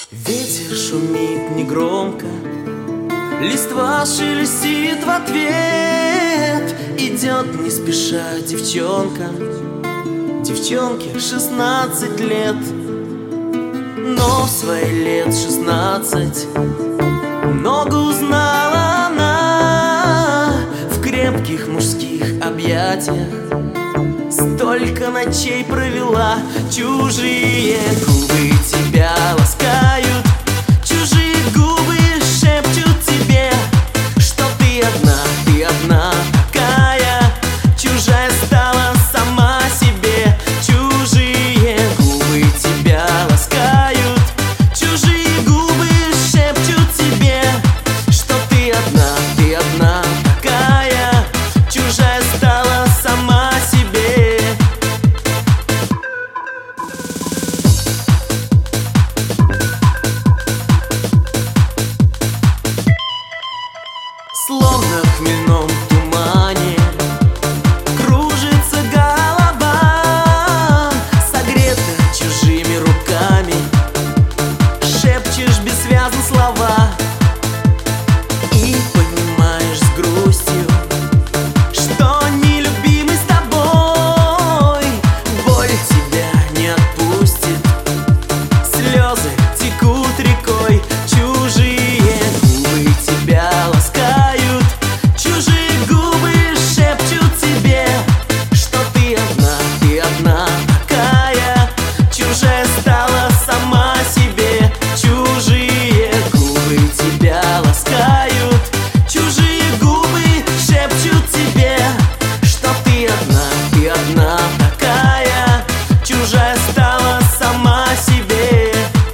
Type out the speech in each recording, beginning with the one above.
Ветер шумит негромко, листва шелестит в ответ. Идет не спеша девчонка, девчонке 16 лет. Но в свои лет 16 много узнала она в крепких мужских объятиях. Столько ночей провела, чужие губы тебя ласкают, чужие губы шепчут тебе, что ты одна такая, чужая стала сама себе. Чужие губы тебя ласкают, чужие губы шепчут тебе, что ты одна такая, чужая стала сама себе. Словно в хмельном тумане кружится голова, согрета чужими руками, шепчешь бессвязно слова и понимаешь с грустью, что нелюбимый с тобой боль тебя не отпустит, слезы текут рекой. Чужие губы тебя ласкают, чужие губы шепчут тебе, что ты одна такая, чужая стала сама себе. Чужие губы тебя ласкают, чужие губы шепчут тебе, что ты одна такая, чужая стала сама себе.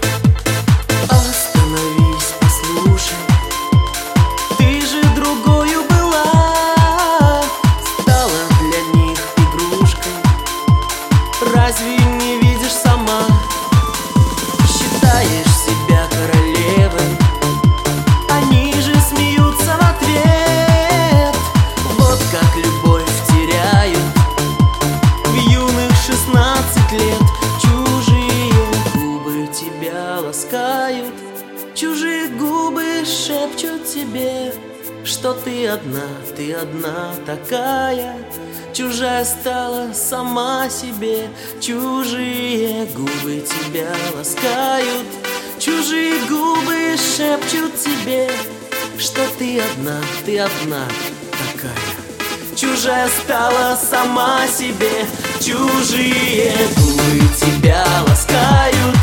Остановись, послушай, ты же другою была, стала для них игрушкой. Разве не видишь сама? Считаешь себя королевой, они же смеются в ответ. Вот как любовь теряют в юных 16 лет. Чужие губы тебя ласкают, чужие губы шепчут тебе, что ты одна такая, чужая стала сама себе. Чужие губы тебя ласкают, чужие губы шепчут тебе, что ты одна такая, чужая стала сама себе. Чужие губы тебя ласкают,